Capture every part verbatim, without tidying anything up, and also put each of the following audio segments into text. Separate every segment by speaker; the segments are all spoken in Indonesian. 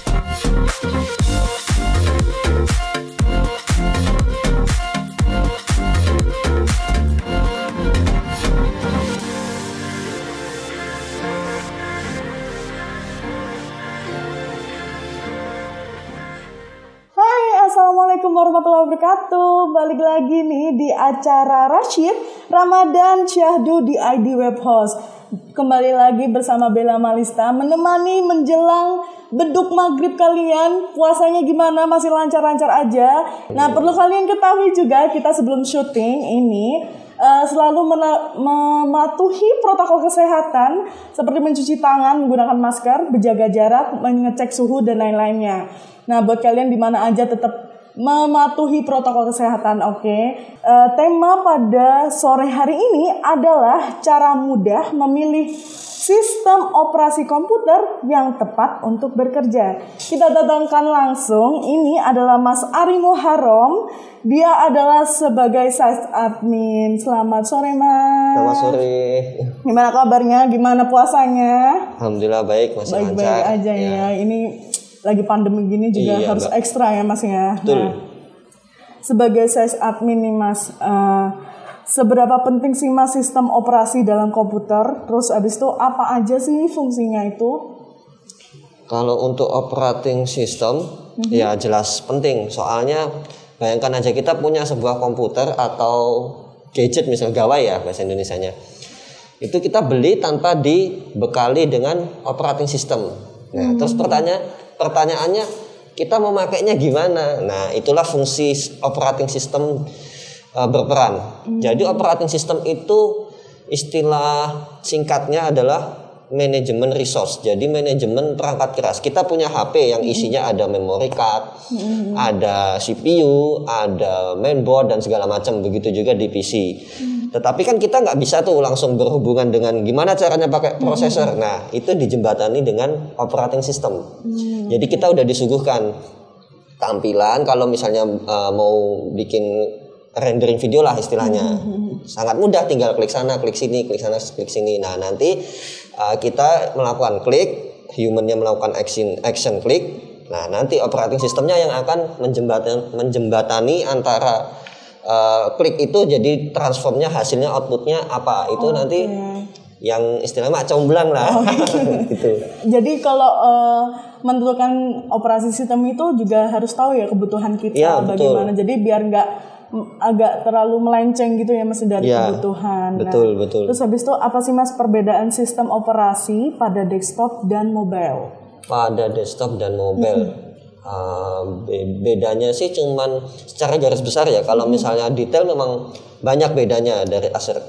Speaker 1: Assalamualaikum warahmatullahi wabarakatuh. Balik lagi nih di acara Rashid Ramadan Syahdu di I D Web Host. Kembali lagi bersama Bella Malista menemani menjelang beduk maghrib kalian. Puasanya gimana? Masih lancar-lancar aja? Nah, perlu kalian ketahui juga kita sebelum syuting ini uh, selalu mena- mematuhi protokol kesehatan seperti mencuci tangan, menggunakan masker, menjaga jarak, mengecek suhu dan lain-lainnya. Nah, buat kalian di mana aja tetap mematuhi protokol kesehatan, oke? Okay? Uh, tema pada sore hari ini adalah cara mudah memilih sistem operasi komputer yang tepat untuk bekerja. Kita datangkan langsung, ini adalah Mas Ari Muharram. Dia adalah sebagai site admin. Selamat sore, Mas.
Speaker 2: Selamat sore.
Speaker 1: Gimana kabarnya? Gimana puasanya?
Speaker 2: Alhamdulillah baik, masih lancar.
Speaker 1: Baik-baik aja ya. ya. Ini lagi pandemi gini juga iya, harus enggak. Ekstra ya Mas ya.
Speaker 2: Betul.
Speaker 1: Nah, sebagai sales admin nih Mas, uh, seberapa penting sih Mas sistem operasi dalam komputer? Terus abis itu apa aja sih fungsinya itu?
Speaker 2: Kalau untuk operating system, mm-hmm. ya jelas penting. Soalnya bayangkan aja kita punya sebuah komputer atau gadget misalnya gawai ya bahasa Indonesianya. Itu kita beli tanpa dibekali dengan operating system. Nah, mm-hmm. terus pertanyaan Pertanyaannya kita mau makainya gimana? Nah, itulah fungsi operating system uh, berperan. Hmm. Jadi operating system itu istilah singkatnya adalah manajemen resource. Jadi manajemen perangkat keras. Kita punya H P yang isinya ada memory card, hmm. ada C P U, ada mainboard dan segala macam. Begitu juga di P C. Hmm. Tetapi kan kita nggak bisa tuh langsung berhubungan dengan gimana caranya pakai prosesor. Hmm. Nah, itu dijembatani dengan operating system. Hmm. Jadi kita udah disuguhkan tampilan kalau misalnya uh, mau bikin rendering video lah istilahnya. Hmm. Sangat mudah, tinggal klik sana, klik sini, klik sana, klik sini. Nah, nanti uh, kita melakukan klik, humannya melakukan action action klik. Nah, nanti operating systemnya yang akan menjembatani, menjembatani antara Uh, klik itu jadi transformnya hasilnya outputnya apa itu oh, nanti okay. yang istilahnya comblang lah. Oh, gitu.
Speaker 1: Jadi kalau uh, menentukan operasi sistem itu juga harus tahu ya kebutuhan kita ya, bagaimana. Betul. Jadi biar nggak agak terlalu melenceng gitu ya Mas dari ya, kebutuhan.
Speaker 2: Betul,
Speaker 1: nah,
Speaker 2: betul.
Speaker 1: Terus habis itu apa sih Mas perbedaan sistem operasi pada desktop dan mobile?
Speaker 2: Pada desktop dan mobile. Hmm. Uh, bedanya sih cuman secara garis besar ya. Kalau hmm. misalnya detail memang banyak bedanya dari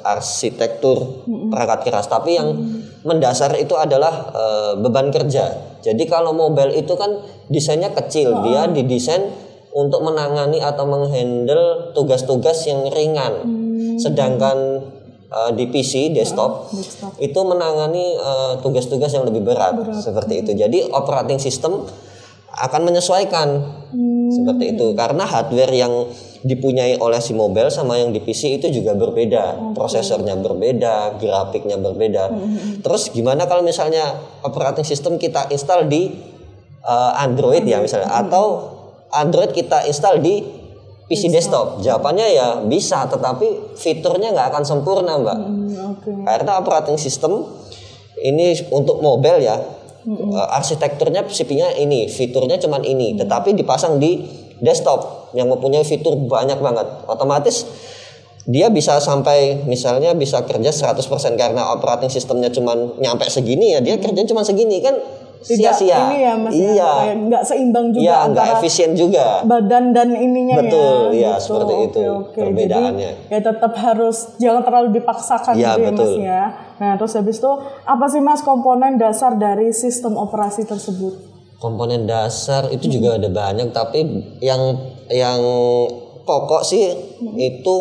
Speaker 2: arsitektur hmm. perangkat keras. Tapi yang hmm. mendasar itu adalah uh, beban kerja. Jadi kalau mobile itu kan desainnya kecil, oh. dia didesain untuk menangani atau menghandle tugas-tugas yang ringan. Hmm. Sedangkan uh, di P C desktop, oh, desktop itu menangani uh, tugas-tugas yang lebih berat, berat. Seperti hmm. itu. Jadi operating system akan menyesuaikan hmm. seperti itu karena hardware yang dipunyai oleh si mobile sama yang di P C itu juga berbeda, okay. prosesornya berbeda, grafiknya berbeda. Hmm. Terus gimana kalau misalnya operating system kita install di uh, Android hmm. ya misalnya, hmm. atau Android kita install di P C desktop? Jawabannya ya bisa, tetapi fiturnya nggak akan sempurna mbak, hmm. okay. karena operating system ini untuk mobile ya. Mm-hmm. Uh, arsitekturnya C P U-nya ini, fiturnya cuman ini, mm-hmm. tetapi dipasang di desktop yang mempunyai fitur banyak banget. Otomatis dia bisa sampai misalnya bisa kerja seratus persen karena operating sistemnya cuman nyampe segini ya, dia kerjanya cuman segini kan sia-sia.
Speaker 1: Ini ya Mas,
Speaker 2: iya.
Speaker 1: ya, nggak seimbang juga
Speaker 2: iya,
Speaker 1: antara
Speaker 2: nggak efisien juga
Speaker 1: badan dan ininya.
Speaker 2: Betul, ya,
Speaker 1: gitu.
Speaker 2: seperti
Speaker 1: Oke,
Speaker 2: itu
Speaker 1: oke.
Speaker 2: perbedaannya.
Speaker 1: Jadi, ya tetap harus jangan terlalu dipaksakan
Speaker 2: ya,
Speaker 1: gitu ya
Speaker 2: betul.
Speaker 1: Mas ya. Nah terus habis itu apa sih Mas komponen dasar dari sistem operasi tersebut?
Speaker 2: Komponen dasar itu hmm. juga ada banyak, tapi yang yang pokok sih hmm. itu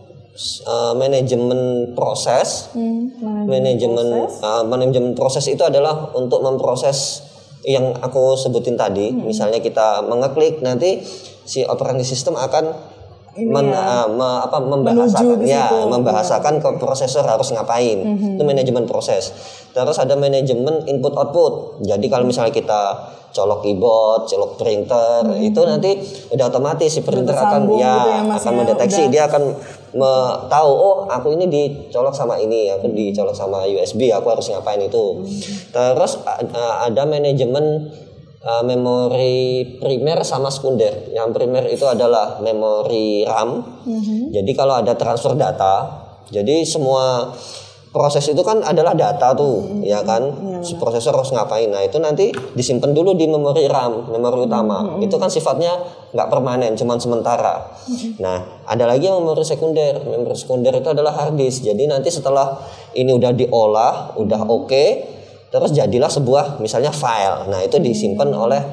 Speaker 2: uh, manajemen proses. Hmm, manajemen proses. Uh, manajemen proses itu adalah untuk memproses yang aku sebutin tadi. Hmm. Misalnya kita mengeklik, nanti si operating system akan men,
Speaker 1: ya,
Speaker 2: uh, me, apa, membahasakan ya
Speaker 1: situ.
Speaker 2: membahasakan ke prosesor harus ngapain. Mm-hmm. Itu manajemen proses. Terus ada manajemen input output. Jadi kalau misalnya kita colok keyboard, colok printer, mm-hmm. itu nanti udah otomatis si printer akan ya, gitu ya akan ya, mendeteksi, udah. Dia akan me, tahu oh aku ini dicolok sama ini, aku mm-hmm. dicolok sama U S B, aku harus ngapain itu. Mm-hmm. Terus uh, ada manajemen Uh, memori primer sama sekunder. Yang primer itu adalah memori RAM. Mm-hmm. Jadi kalau ada transfer data, jadi semua proses itu kan adalah data tuh, mm-hmm. ya kan. Mm-hmm. Prosesor harus ngapain? Nah itu nanti disimpan dulu di memori RAM, memori utama. Mm-hmm. Itu kan sifatnya nggak permanen, cuman sementara. Mm-hmm. Nah ada lagi yang memori sekunder. Memori sekunder itu adalah hard disk. Jadi nanti setelah ini udah diolah, udah oke. Okay, terus jadilah sebuah misalnya file. Nah itu disimpan hmm. oleh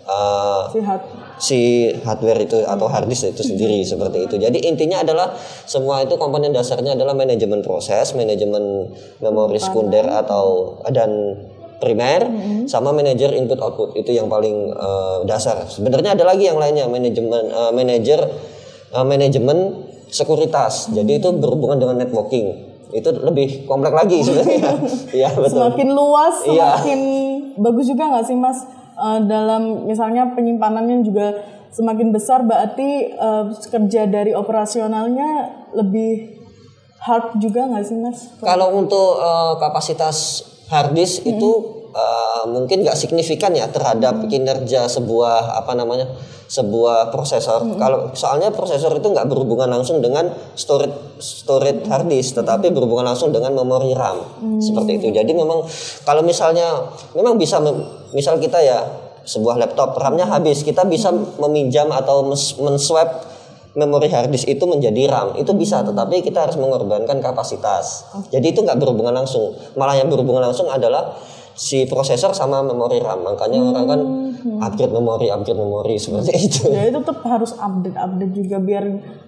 Speaker 2: uh, si, hard. si hardware itu atau hard disk itu sendiri hmm. seperti itu. Jadi intinya adalah semua itu komponen dasarnya adalah manajemen proses, manajemen memori sekunder atau dan primer, hmm. sama manajer input output. Itu yang paling uh, dasar. Sebenarnya ada lagi yang lainnya, manajemen uh, manajer uh, manajemen sekuritas. Hmm. Jadi itu berhubungan dengan networking. Itu lebih kompleks lagi sebenarnya. Iya betul.
Speaker 1: Semakin luas, semakin ya. Bagus juga nggak sih Mas? Uh, dalam misalnya penyimpanannya juga semakin besar, berarti uh, kerja dari operasionalnya lebih hard juga nggak sih Mas?
Speaker 2: Kalau untuk uh, kapasitas hard disk hmm. itu uh, mungkin nggak signifikan ya terhadap hmm. kinerja sebuah apa namanya sebuah prosesor. Hmm. Kalau soalnya prosesor itu nggak berhubungan langsung dengan storage storage hard disk, tetapi berhubungan langsung dengan memori RAM. Hmm. Seperti itu. Jadi memang kalau misalnya memang bisa misal kita ya sebuah laptop RAM-nya habis, kita bisa hmm. meminjam atau men-swap memori hard disk itu menjadi RAM. Itu bisa, tetapi kita harus mengorbankan kapasitas. Jadi itu nggak berhubungan langsung. Malah yang berhubungan langsung adalah si prosesor sama memori RAM. Makanya hmm. orang kan upgrade memori, upgrade memori seperti itu.
Speaker 1: Ya itu tetap harus update-update juga biar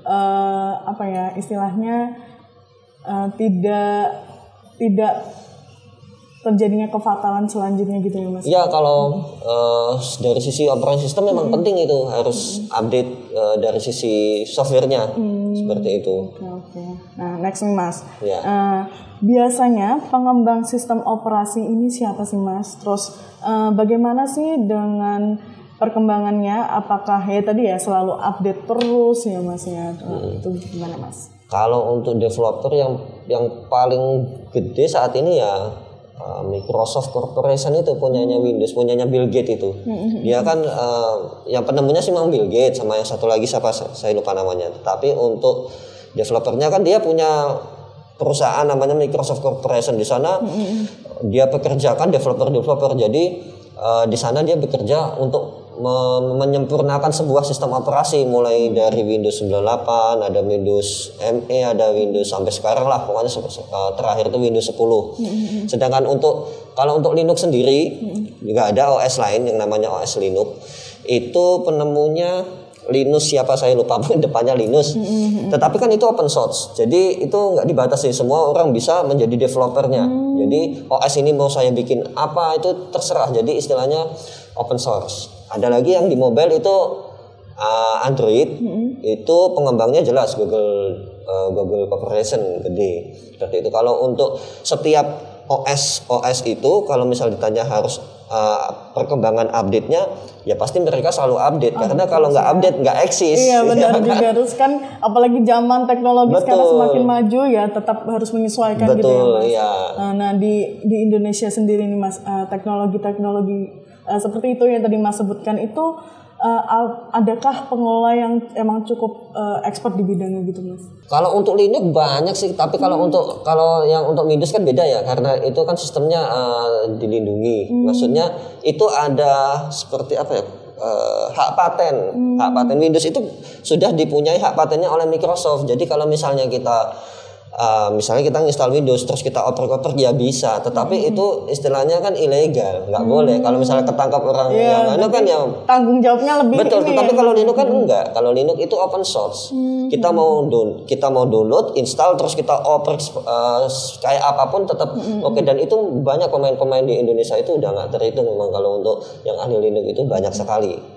Speaker 1: uh, apa ya istilahnya uh, tidak tidak terjadinya kefatalan selanjutnya gitu ya Mas.
Speaker 2: Ya kalau uh, dari sisi operating system memang hmm. penting itu harus hmm. update uh, dari sisi softwarenya hmm. seperti itu.
Speaker 1: Oke okay, oke. Okay. Nah next nih Mas.
Speaker 2: Ya.
Speaker 1: Uh, biasanya pengembang sistem operasi ini siapa sih Mas? Terus uh, bagaimana sih dengan perkembangannya? Apakah ya tadi ya selalu update terus ya Mas ya? Hmm. Itu gimana Mas?
Speaker 2: Kalau untuk developer yang yang paling gede saat ini ya Uh, Microsoft Corporation itu punyanya Windows, punyanya Bill Gates itu. Mm-hmm. Dia kan uh, yang penemunya sih memang Bill Gates sama yang satu lagi siapa saya lupa namanya. Tapi untuk developernya kan dia punya perusahaan namanya Microsoft Corporation. Di sana mm-hmm. dia pekerjakan developer-developer. Jadi uh, di sana dia bekerja untuk menyempurnakan sebuah sistem operasi mulai dari Windows sembilan puluh delapan, ada Windows M E, ada Windows sampai sekarang lah pokoknya terakhir itu Windows sepuluh. Mm-hmm. Sedangkan untuk kalau untuk Linux sendiri nggak mm-hmm. ada O S lain yang namanya O S Linux. Itu penemunya Linus siapa saya lupa depannya Linus. Mm-hmm. Tetapi kan itu open source. Jadi itu nggak dibatasi, semua orang bisa menjadi developernya. Mm-hmm. Jadi O S ini mau saya bikin apa itu terserah. Jadi istilahnya open source. Ada lagi yang di mobile itu uh, Android, mm-hmm. itu pengembangnya jelas Google uh, Google Corporation gede. Seperti itu. Kalau untuk setiap O S O S itu kalau misal ditanya harus uh, perkembangan update-nya ya pasti mereka selalu update, update karena kalau nggak update nggak eksis.
Speaker 1: Iya benar juga, terus kan apalagi zaman teknologi Betul. Sekarang semakin maju ya tetap harus menyesuaikan.
Speaker 2: Betul,
Speaker 1: gitu ya Mas.
Speaker 2: Iya.
Speaker 1: Nah di di Indonesia sendiri nih Mas, uh, teknologi-teknologi uh, seperti itu yang tadi Mas sebutkan itu uh, adakah pengelola yang emang cukup uh, expert di bidangnya gitu Mas?
Speaker 2: Kalau untuk Linux banyak sih, tapi kalau hmm. untuk kalau yang untuk Windows kan beda ya, karena itu kan sistemnya uh, dilindungi. Hmm. Maksudnya itu ada seperti apa ya? Uh, hak paten. Hmm. Hak paten Windows itu sudah dipunyai hak patennya oleh Microsoft. Jadi kalau misalnya kita Uh, misalnya kita install Windows terus kita oper-oper ya bisa, tetapi hmm. itu istilahnya kan ilegal, nggak hmm. boleh. Kalau misalnya ketangkap orang yeah, yang anu kan ya
Speaker 1: tanggung jawabnya lebih.
Speaker 2: Betul,
Speaker 1: ini
Speaker 2: tetapi
Speaker 1: ya.
Speaker 2: Kalau Linux kan enggak. Kalau Linux itu open source. Hmm. Kita mau down, kita mau download, install terus kita oper uh, kayak apapun tetap hmm. oke. Okay. Dan itu banyak pemain-pemain di Indonesia itu udah nggak terhitung memang kalau untuk yang ahli Linux itu banyak sekali.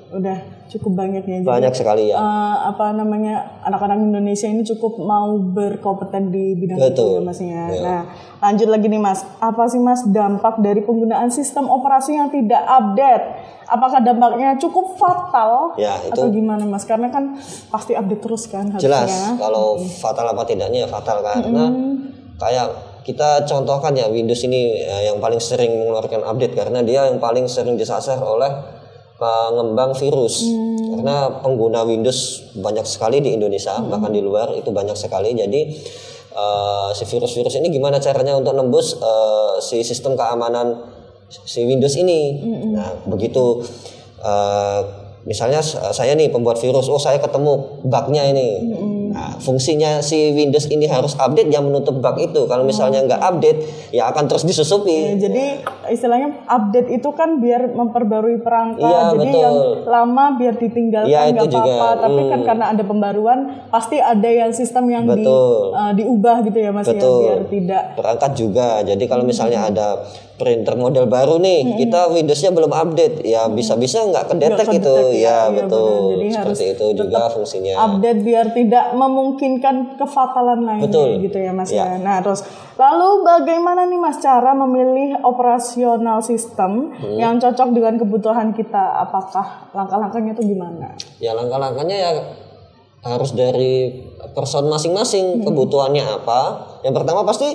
Speaker 1: udah cukup banyak ya. Jadi,
Speaker 2: banyak sekali ya.
Speaker 1: Uh, apa namanya anak-anak Indonesia ini cukup mau berkompeten di bidang
Speaker 2: Betul.
Speaker 1: itu ya Mas ya.
Speaker 2: Ya.
Speaker 1: Nah, lanjut lagi nih Mas. Apa sih Mas dampak dari penggunaan sistem operasi yang tidak update? Apakah dampaknya cukup fatal
Speaker 2: ya, itu
Speaker 1: atau gimana Mas? Karena kan pasti update terus kan harusnya.
Speaker 2: Jelas kalau hmm. fatal apa tidaknya ya fatal karena hmm. kayak kita contohkan ya Windows ini ya, yang paling sering mengeluarkan update karena dia yang paling sering disasar oleh pengembang virus. Hmm. Karena pengguna Windows banyak sekali di Indonesia, hmm. bahkan di luar itu banyak sekali. Jadi uh, si virus-virus ini gimana caranya untuk nembus uh, si sistem keamanan si Windows ini. Hmm. Nah, begitu uh, misalnya saya nih pembuat virus, oh saya ketemu bugnya ini. Hmm. Nah, fungsinya si Windows ini harus update yang menutup bug itu. Kalau misalnya nggak update, ya akan terus disusupi.
Speaker 1: Ya, jadi istilahnya update itu kan biar memperbarui perangkat.
Speaker 2: Ya,
Speaker 1: jadi
Speaker 2: betul.
Speaker 1: yang lama biar ditinggalkan
Speaker 2: ya,
Speaker 1: nggak apa-apa. Tapi
Speaker 2: hmm.
Speaker 1: kan karena ada pembaruan, pasti ada yang sistem yang di, uh, diubah gitu ya Mas
Speaker 2: betul.
Speaker 1: ya, biar tidak.
Speaker 2: Perangkat juga. Jadi kalau misalnya hmm. ada printer model baru nih, hmm. kita Windowsnya belum update, ya bisa-bisa nggak kedetek gitu. Ya, ya betul.
Speaker 1: Jadi
Speaker 2: seperti itu juga fungsinya.
Speaker 1: Update biar tidak memungkinkan kefatalan lainnya
Speaker 2: betul.
Speaker 1: gitu ya Mas
Speaker 2: ya.
Speaker 1: ya. Nah, terus lalu bagaimana nih Mas cara memilih operasional sistem hmm. yang cocok dengan kebutuhan kita? Apakah langkah-langkahnya itu gimana?
Speaker 2: Ya, langkah-langkahnya ya harus dari person masing-masing, hmm. kebutuhannya apa. Yang pertama pasti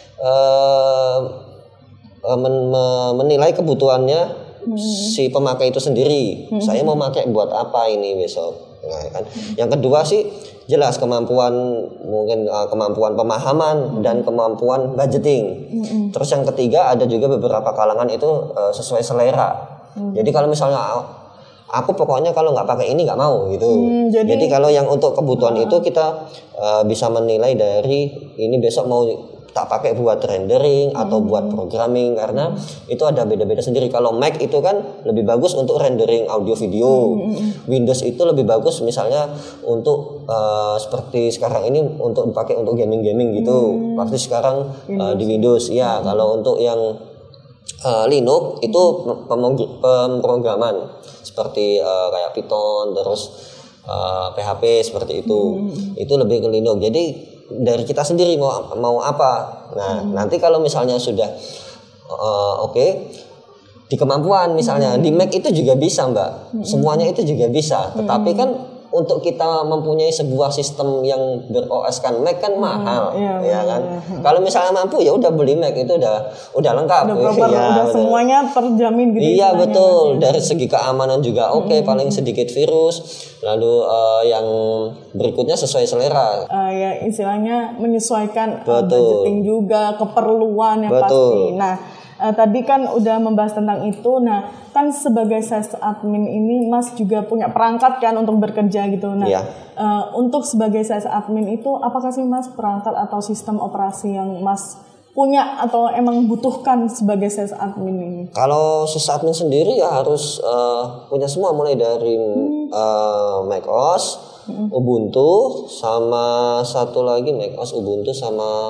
Speaker 2: uh, Men, menilai kebutuhannya hmm. si pemakai itu sendiri. Hmm. Saya mau pakai buat apa ini besok. Nah, kan. Hmm. Yang kedua sih jelas kemampuan mungkin uh, kemampuan pemahaman hmm. dan kemampuan budgeting. Hmm. Terus yang ketiga ada juga beberapa kalangan itu uh, sesuai selera. Hmm. Jadi kalau misalnya aku pokoknya kalau nggak pakai ini nggak mau gitu. Hmm, jadi, jadi kalau yang untuk kebutuhan uh, itu kita uh, bisa menilai dari ini besok mau tak pakai buat rendering atau hmm. buat programming karena hmm. itu ada beda-beda sendiri. Kalau Mac itu kan lebih bagus untuk rendering audio video. Hmm. Windows itu lebih bagus misalnya untuk uh, seperti sekarang ini untuk dipakai untuk gaming-gaming gitu. Hmm. Pasti sekarang uh, di Windows. Ya, hmm. kalau untuk yang uh, Linux itu pemrograman seperti uh, kayak Python terus uh, P H P seperti itu. Hmm. Itu lebih ke Linux. Jadi dari kita sendiri mau mau apa. Nah, hmm. nanti kalau misalnya sudah uh, oke okay, di kemampuan misalnya hmm. di Mac itu juga bisa, Mbak. Hmm. Semuanya itu juga bisa. Tetapi kan untuk kita mempunyai sebuah sistem yang ber-O S kan Mac kan mahal, hmm, iya, ya kan. Iya. Kalau misalnya mampu ya udah beli Mac itu udah udah lengkap.
Speaker 1: Udah, proper, ya, udah semuanya terjamin gitu.
Speaker 2: Iya betul. Dari segi keamanan juga oke, okay, hmm. paling sedikit virus. Lalu uh, yang berikutnya sesuai selera.
Speaker 1: Uh, ya istilahnya menyesuaikan uh,
Speaker 2: betul.
Speaker 1: budgeting juga, keperluan yang
Speaker 2: betul.
Speaker 1: pasti. Nah. Uh, tadi kan udah membahas tentang itu. Nah, kan sebagai sales admin ini Mas juga punya perangkat kan untuk bekerja gitu. Nah,
Speaker 2: iya.
Speaker 1: uh, untuk sebagai sales admin itu apakah sih Mas perangkat atau sistem operasi yang Mas punya atau emang butuhkan sebagai sales admin ini?
Speaker 2: Kalau sales admin sendiri ya harus uh, punya semua mulai dari hmm. uh, macOS, hmm. Ubuntu, sama satu lagi macOS, Ubuntu sama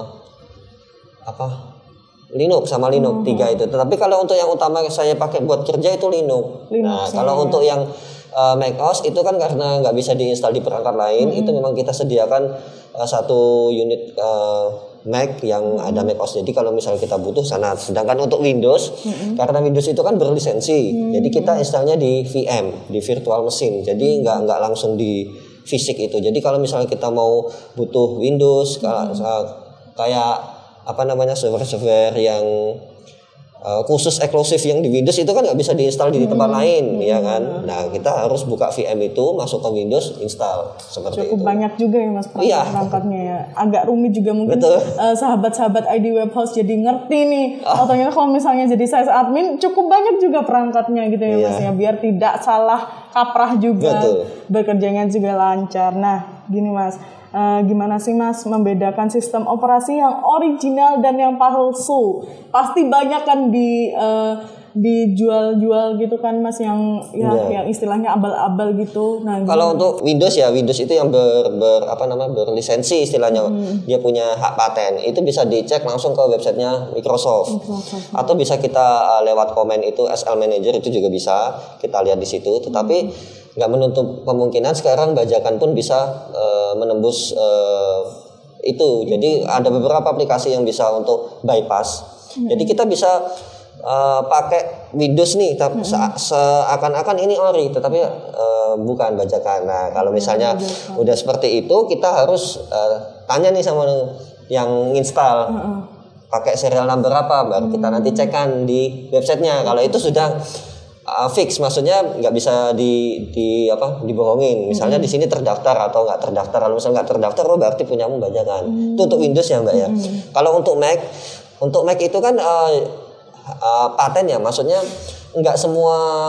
Speaker 2: apa? Linux sama Linux hmm. tiga itu. Tetapi kalau untuk yang utama saya pakai buat kerja itu Linux. Linux nah, ya. Kalau untuk yang uh, macOS itu kan karena nggak bisa diinstal di perangkat lain, hmm. itu memang kita sediakan uh, satu unit uh, Mac yang hmm. ada macOS. Jadi kalau misalnya kita butuh sana. Sedangkan untuk Windows, hmm. karena Windows itu kan berlisensi, hmm. jadi kita installnya di V M, di virtual machine. Jadi nggak nggak langsung di fisik itu. Jadi kalau misalnya kita mau butuh Windows, hmm. kayak apa namanya server-server yang uh, khusus eksklusif yang di Windows itu kan nggak bisa diinstal di tempat hmm. lain, hmm. ya kan? Nah kita harus buka V M itu, masuk ke Windows, install seperti
Speaker 1: Cukup
Speaker 2: itu.
Speaker 1: Banyak juga ya Mas perangkatnya ya. Agak rumit juga mungkin. Uh, sahabat-sahabat I D Web House jadi ngerti nih. Oh. Atau kalau misalnya jadi sales admin cukup banyak juga perangkatnya gitu ya, yeah. Mas ya, biar tidak salah kaprah juga. Betul. Bekerjanya juga lancar. Nah gini Mas. Uh, gimana sih Mas membedakan sistem operasi yang original dan yang palsu? Pasti banyak kan di uh, dijual-jual gitu kan Mas, yang ya
Speaker 2: Iya.
Speaker 1: yang istilahnya abal-abal gitu. Nah,
Speaker 2: Kalau untuk Windows ya, Windows itu yang ber, ber apa namanya berlisensi istilahnya, dia punya hak paten. Itu bisa dicek langsung ke websitenya Microsoft.
Speaker 1: Microsoft.
Speaker 2: Atau bisa kita uh, lewat komen itu S L Manager itu juga bisa kita lihat di situ. Tetapi nggak menutup kemungkinan sekarang bajakan pun bisa uh, menembus uh, itu. Jadi ada beberapa aplikasi yang bisa untuk bypass. Jadi kita bisa Uh, pakai Windows nih, tapi mm-hmm. seakan-akan ini ori, tetapi uh, bukan bajakan. Nah, kalau misalnya mm-hmm. udah seperti itu, kita harus uh, tanya nih sama yang install, mm-hmm. pakai serial number apa, baru kita nanti cekkan di websitenya. Kalau itu sudah uh, fix, maksudnya nggak bisa di, di apa dibohongin. Misalnya mm-hmm. di sini terdaftar atau nggak terdaftar. Kalau misalnya nggak terdaftar, oh berarti punyamu bajakan. Mm-hmm. Itu untuk Windows ya Mbak ya. Mm-hmm. Kalau untuk Mac, untuk Mac itu kan uh, Uh, paten ya, maksudnya nggak semua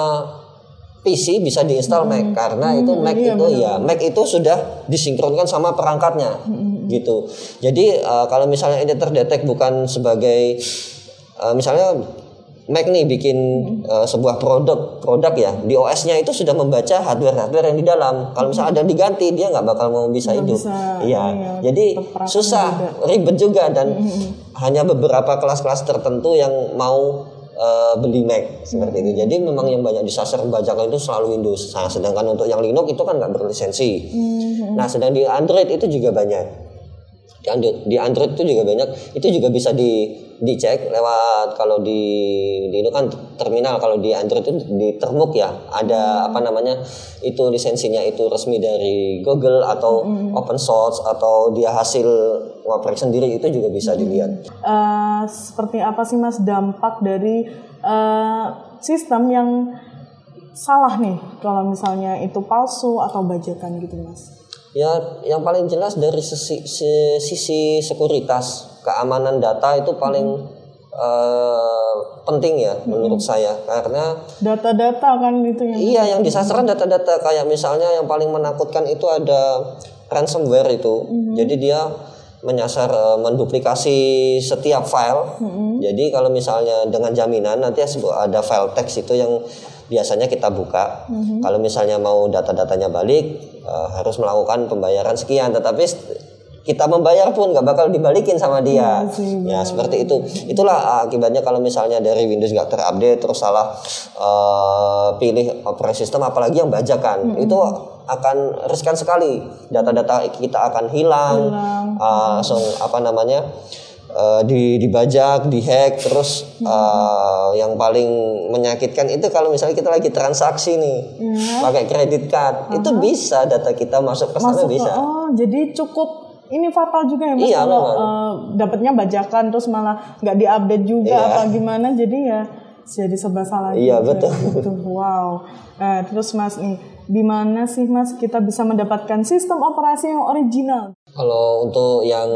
Speaker 2: P C bisa diinstal hmm. Mac, karena hmm, itu Mac iya, itu benar. ya Mac itu sudah disinkronkan sama perangkatnya hmm. gitu. Jadi uh, kalau misalnya ini terdetek bukan sebagai uh, misalnya Mac nih bikin uh, sebuah produk produk ya, di O S-nya itu sudah membaca hardware-hardware yang di dalam. Kalau misalnya ada yang diganti, dia nggak bakal mau bisa hidup. Iya, ya, jadi susah, juga. ribet juga, dan mm-hmm. hanya beberapa kelas-kelas tertentu yang mau uh, beli Mac seperti mm-hmm. itu. Jadi memang yang banyak disasar bajakan itu selalu Windows. Nah, sedangkan untuk yang Linux itu kan nggak berlisensi. Mm-hmm. Nah, sedang di Android itu juga banyak. Di Android, di Android itu juga banyak, itu juga bisa di dicek lewat, kalau di di itu kan terminal, kalau di Android itu di Termuk ya, ada apa namanya itu lisensinya itu resmi dari Google atau mm. open source atau dia hasil ngoprek sendiri, itu juga bisa dilihat.
Speaker 1: Uh, seperti apa sih Mas dampak dari uh, sistem yang salah nih kalau misalnya itu palsu atau bajakan gitu Mas?
Speaker 2: Ya, yang paling jelas dari sisi, sisi sekuritas, keamanan data itu paling hmm. uh, penting ya hmm. menurut saya, karena
Speaker 1: data-data kan gitu ya.
Speaker 2: Iya, yang disasarkan data-data, kayak misalnya yang paling menakutkan itu ada ransomware itu. Hmm. Jadi dia menyasar, uh, menduplikasi setiap file. Hmm. Jadi kalau misalnya dengan jaminan nanti ada file teks itu yang biasanya kita buka. Mm-hmm. Kalau misalnya mau data-datanya balik, uh, harus melakukan pembayaran sekian. Tetapi kita membayar pun nggak bakal dibalikin sama dia. Mm-hmm. Ya seperti itu. Itulah akibatnya kalau misalnya dari Windows nggak terupdate, terus salah uh, pilih operating system, apalagi yang bajakan, mm-hmm. itu akan riskan sekali. Data-data kita akan hilang, hilang. Uh, langsung apa namanya? Uh, di dibajak, dihack, terus hmm. uh, yang paling menyakitkan itu kalau misalnya kita lagi transaksi nih hmm. pakai kredit card, uh-huh. itu bisa data kita masuk ke sana bisa.
Speaker 1: Oh, jadi cukup ini fatal juga ya Mas, iya, kalau uh, dapatnya bajakan terus malah nggak diupdate juga iya. apa gimana, jadi ya jadi serba salah.
Speaker 2: Iya betul.
Speaker 1: Gitu. Wow. Nah, terus Mas nih, di mana sih Mas kita bisa mendapatkan sistem operasi yang original?
Speaker 2: Kalau untuk yang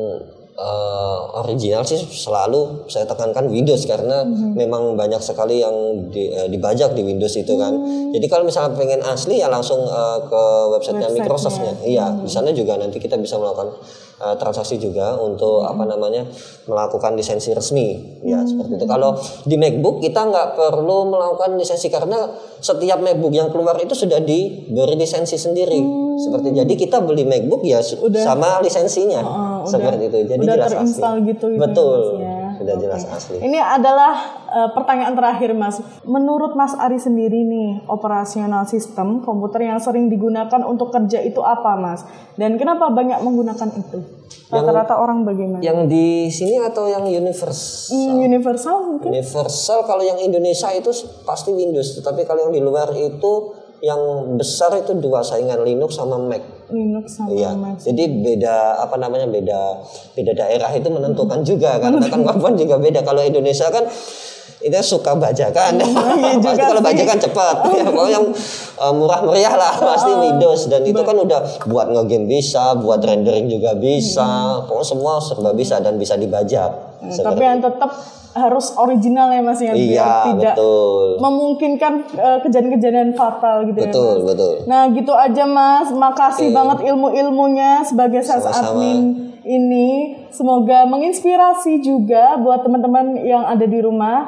Speaker 2: Uh, original sih selalu saya tekankan Windows, karena mm-hmm. memang banyak sekali yang di, uh, dibajak di Windows itu kan. Mm. Jadi kalau misalnya pengen asli ya langsung uh, ke websitenya Website Microsoftnya. Iya, mm. di sana juga nanti kita bisa melakukan uh, transaksi juga untuk mm. apa namanya melakukan lisensi resmi. Ya mm. seperti itu. Kalau di MacBook kita nggak perlu melakukan lisensi, karena setiap MacBook yang keluar itu sudah diberi lisensi sendiri. Mm. Seperti jadi kita beli MacBook ya udah, sama lisensinya. Uh, seperti
Speaker 1: udah,
Speaker 2: itu. Jadi
Speaker 1: udah
Speaker 2: jelas
Speaker 1: terinstall
Speaker 2: asli.
Speaker 1: Gitu, gitu
Speaker 2: betul
Speaker 1: ya.
Speaker 2: Sudah
Speaker 1: okay.
Speaker 2: jelas asli.
Speaker 1: Ini adalah uh, pertanyaan terakhir Mas. Menurut Mas Ari sendiri nih, operasional sistem komputer yang sering digunakan untuk kerja itu apa Mas? Dan kenapa banyak menggunakan itu? Rata-rata yang, orang bagaimana?
Speaker 2: Yang di sini atau yang universal?
Speaker 1: Hmm, universal mungkin.
Speaker 2: Universal kalau yang Indonesia itu pasti Windows, tapi kalau yang di luar itu yang besar itu dua saingan, Linux sama Mac.
Speaker 1: Linux sama
Speaker 2: iya.
Speaker 1: Mac.
Speaker 2: Jadi beda apa namanya beda beda daerah itu menentukan juga, karena kan kemampuan juga beda. Kalau Indonesia kan itu suka bajakan,
Speaker 1: iya
Speaker 2: pasti kalau bajakan cepat. Ya, mau yang uh, murah meriah lah pasti Windows, dan itu kan udah buat ngegame bisa, buat rendering juga bisa, hmm. pokoknya semua serba bisa dan bisa dibajak.
Speaker 1: Hmm, tapi yang tetap harus original ya Mas ya, biar
Speaker 2: iya,
Speaker 1: tidak
Speaker 2: betul.
Speaker 1: memungkinkan uh, kejadian-kejadian fatal gitu
Speaker 2: betul,
Speaker 1: ya Mas.
Speaker 2: Betul.
Speaker 1: Nah gitu aja Mas, makasih
Speaker 2: okay.
Speaker 1: banget ilmu-ilmunya sebagai sales admin ini. Semoga menginspirasi juga buat teman-teman yang ada di rumah.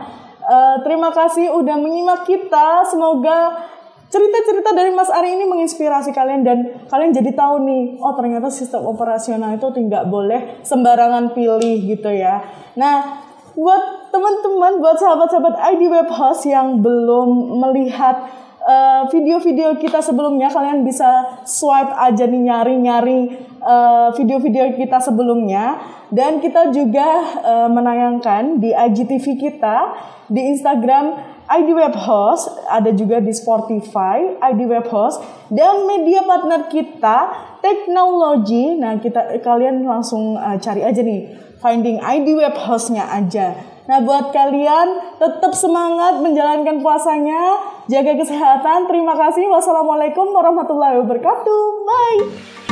Speaker 1: Uh, terima kasih udah menyimak kita. Semoga cerita-cerita dari Mas Ari ini menginspirasi kalian dan kalian jadi tahu nih, oh ternyata sistem operasional itu tidak boleh sembarangan pilih gitu ya. Nah, buat teman-teman, buat sahabat-sahabat I D Web Host yang belum melihat uh, video-video kita sebelumnya, kalian bisa swipe aja nih nyari-nyari uh, video-video kita sebelumnya. Dan kita juga uh, menayangkan di I G T V kita, di Instagram I D Web Host, ada juga di Spotify I D Web Host, dan media partner kita teknologi. Nah, kita kalian langsung uh, cari aja nih, finding I D Web Host-nya aja. Nah, buat kalian tetap semangat menjalankan puasanya, jaga kesehatan. Terima kasih. Wassalamualaikum warahmatullahi wabarakatuh. Bye.